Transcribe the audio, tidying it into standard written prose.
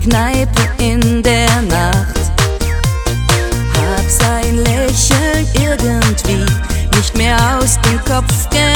Kneipe in der Nacht. Hab sein Lächeln irgendwie nicht mehr aus dem Kopf